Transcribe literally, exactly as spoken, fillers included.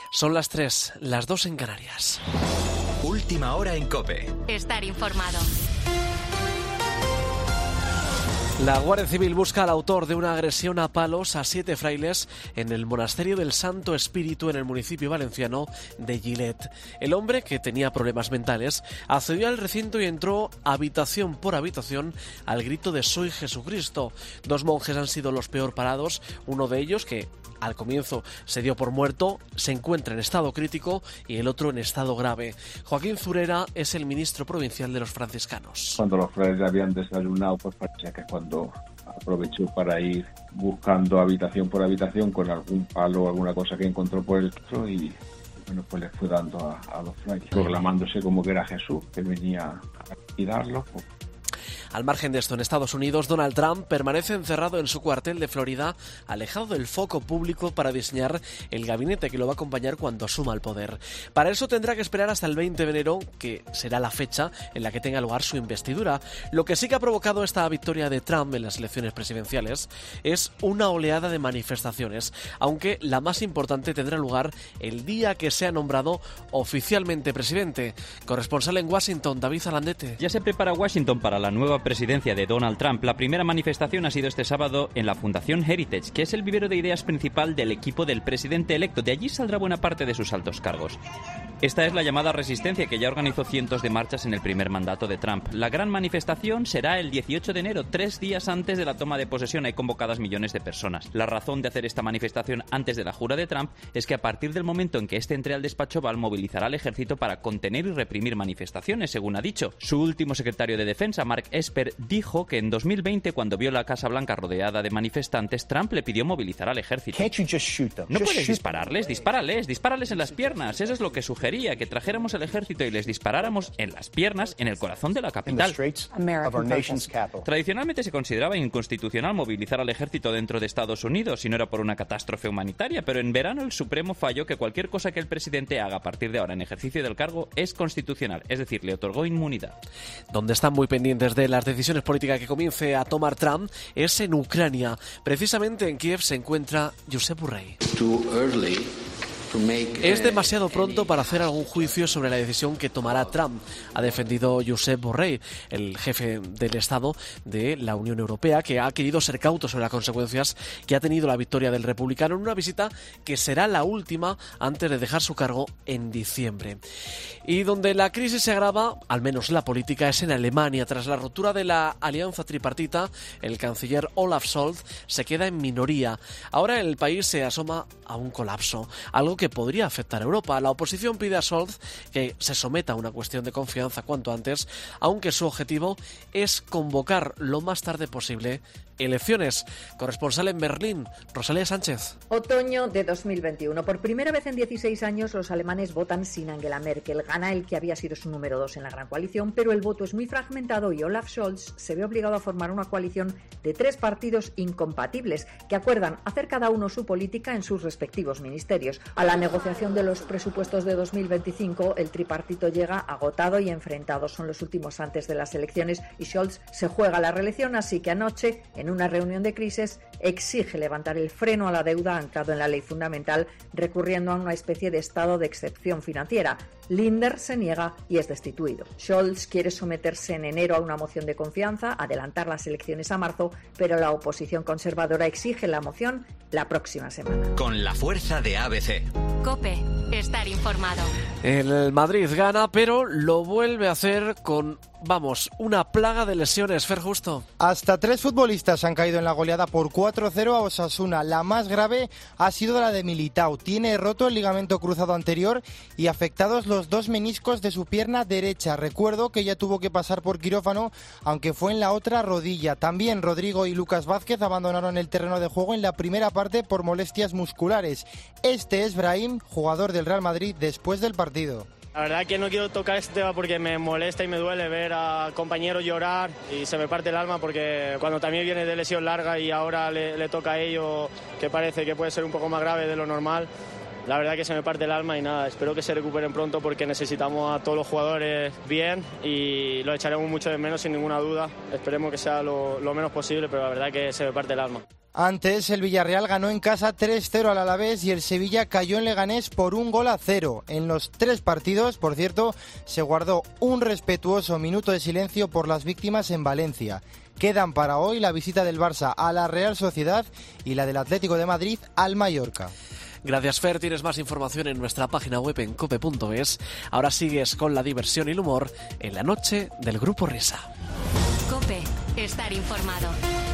Son las tres, las dos en Canarias. Última hora en COPE. Estar informado. La Guardia Civil busca al autor de una agresión a palos a siete frailes en el monasterio del Santo Espíritu en el municipio valenciano de Gilet. El hombre, que tenía problemas mentales, accedió al recinto y entró habitación por habitación al grito de «Soy Jesucristo». Dos monjes han sido los peor parados, uno de ellos, que al comienzo se dio por muerto, se encuentra en estado crítico y el otro en estado grave. Joaquín Zurera es el ministro provincial de los franciscanos. Cuando los frailes habían desayunado, pues parecía que cuando aprovechó para ir buscando habitación por habitación con algún palo o alguna cosa que encontró por el piso y bueno, pues les fue dando a, a los frailes, proclamándose como que era Jesús, que venía a cuidarlos. Pues. Al margen de esto, en Estados Unidos, Donald Trump permanece encerrado en su cuartel de Florida, alejado del foco público para diseñar el gabinete que lo va a acompañar cuando asuma el poder. Para eso tendrá que esperar hasta el veinte de enero, que será la fecha en la que tenga lugar su investidura. Lo que sí que ha provocado esta victoria de Trump en las elecciones presidenciales es una oleada de manifestaciones, aunque la más importante tendrá lugar el día que sea nombrado oficialmente presidente. Corresponsal en Washington, David Alandete. Ya se prepara Washington para la nueva presidencia de Donald Trump. La primera manifestación ha sido este sábado en la Fundación Heritage, que es el vivero de ideas principal del equipo del presidente electo. De allí saldrá buena parte de sus altos cargos. Esta es la llamada Resistencia, que ya organizó cientos de marchas en el primer mandato de Trump. La gran manifestación será el dieciocho de enero, tres días antes de la toma de posesión. Hay convocadas millones de personas. La razón de hacer esta manifestación antes de la jura de Trump es que a partir del momento en que este entre al despacho Oval, movilizará al ejército para contener y reprimir manifestaciones, según ha dicho. Su último secretario de Defensa, Mark Esper, dijo que en dos mil veinte, cuando vio la Casa Blanca rodeada de manifestantes, Trump le pidió movilizar al ejército. ¿No puedes dispararles? Dispárales, dispárales en las piernas. Eso es lo que sugería, que trajéramos el ejército y les disparáramos en las piernas, en el corazón de la capital. Tradicionalmente se consideraba inconstitucional movilizar al ejército dentro de Estados Unidos si no era por una catástrofe humanitaria, pero en verano el Supremo falló que cualquier cosa que el presidente haga a partir de ahora en ejercicio del cargo es constitucional, es decir, le otorgó inmunidad. Donde están muy pendientes de las decisiones políticas que comience a tomar Trump es en Ucrania. Precisamente en Kiev se encuentra Josep Borrell. Es demasiado pronto para hacer algún juicio sobre la decisión que tomará Trump, ha defendido Josep Borrell, el jefe del Estado de la Unión Europea, que ha querido ser cauto sobre las consecuencias que ha tenido la victoria del republicano en una visita que será la última antes de dejar su cargo en diciembre. Y donde la crisis se agrava, al menos la política, es en Alemania. Tras la ruptura de la alianza tripartita, el canciller Olaf Scholz se queda en minoría. Ahora el país se asoma a un colapso, algo que podría afectar a Europa. La oposición pide a Scholz que se someta a una cuestión de confianza cuanto antes, aunque su objetivo es convocar lo más tarde posible elecciones. Corresponsal en Berlín, Rosalía Sánchez. Otoño de dos mil veintiuno. Por primera vez en dieciséis años los alemanes votan sin Angela Merkel. Gana el que había sido su número dos en la gran coalición, pero el voto es muy fragmentado y Olaf Scholz se ve obligado a formar una coalición de tres partidos incompatibles que acuerdan hacer cada uno su política en sus respectivos ministerios. A la negociación de los presupuestos de dos mil veinticinco, el tripartito llega agotado y enfrentado. Son los últimos antes de las elecciones y Scholz se juega la reelección, así que anoche, en una reunión de crisis, exige levantar el freno a la deuda anclado en la ley fundamental, recurriendo a una especie de estado de excepción financiera. Lindner se niega y es destituido. Scholz quiere someterse en enero a una moción de confianza, adelantar las elecciones a marzo, pero la oposición conservadora exige la moción la próxima semana. Con la fuerza de A B C. COPE. Estar informado. El Madrid gana, pero lo vuelve a hacer con, vamos, una plaga de lesiones. Fer Justo. Hasta tres futbolistas han caído en la goleada por cuatro cero a Osasuna. La más grave ha sido la de Militao. Tiene roto el ligamento cruzado anterior y afectados los dos meniscos de su pierna derecha. Recuerdo que ya tuvo que pasar por quirófano, aunque fue en la otra rodilla. También Rodrigo y Lucas Vázquez abandonaron el terreno de juego en la primera parte por molestias musculares. Este es Brahim, jugador del Real Madrid, después del partido. La verdad que no quiero tocar este tema porque me molesta y me duele ver a compañeros llorar y se me parte el alma, porque cuando también viene de lesión larga y ahora le, le toca a ello, que parece que puede ser un poco más grave de lo normal, la verdad que se me parte el alma y nada, espero que se recuperen pronto porque necesitamos a todos los jugadores bien y lo echaremos mucho de menos sin ninguna duda. Esperemos que sea lo, lo menos posible, pero la verdad que se me parte el alma. Antes, el Villarreal ganó en casa tres cero al Alavés y el Sevilla cayó en Leganés por un gol a cero. En los tres partidos, por cierto, se guardó un respetuoso minuto de silencio por las víctimas en Valencia. Quedan para hoy la visita del Barça a la Real Sociedad y la del Atlético de Madrid al Mallorca. Gracias, Fer. Tienes más información en nuestra página web en cope punto es. Ahora sigues con la diversión y el humor en la noche del Grupo Risa. COPE. Estar informado.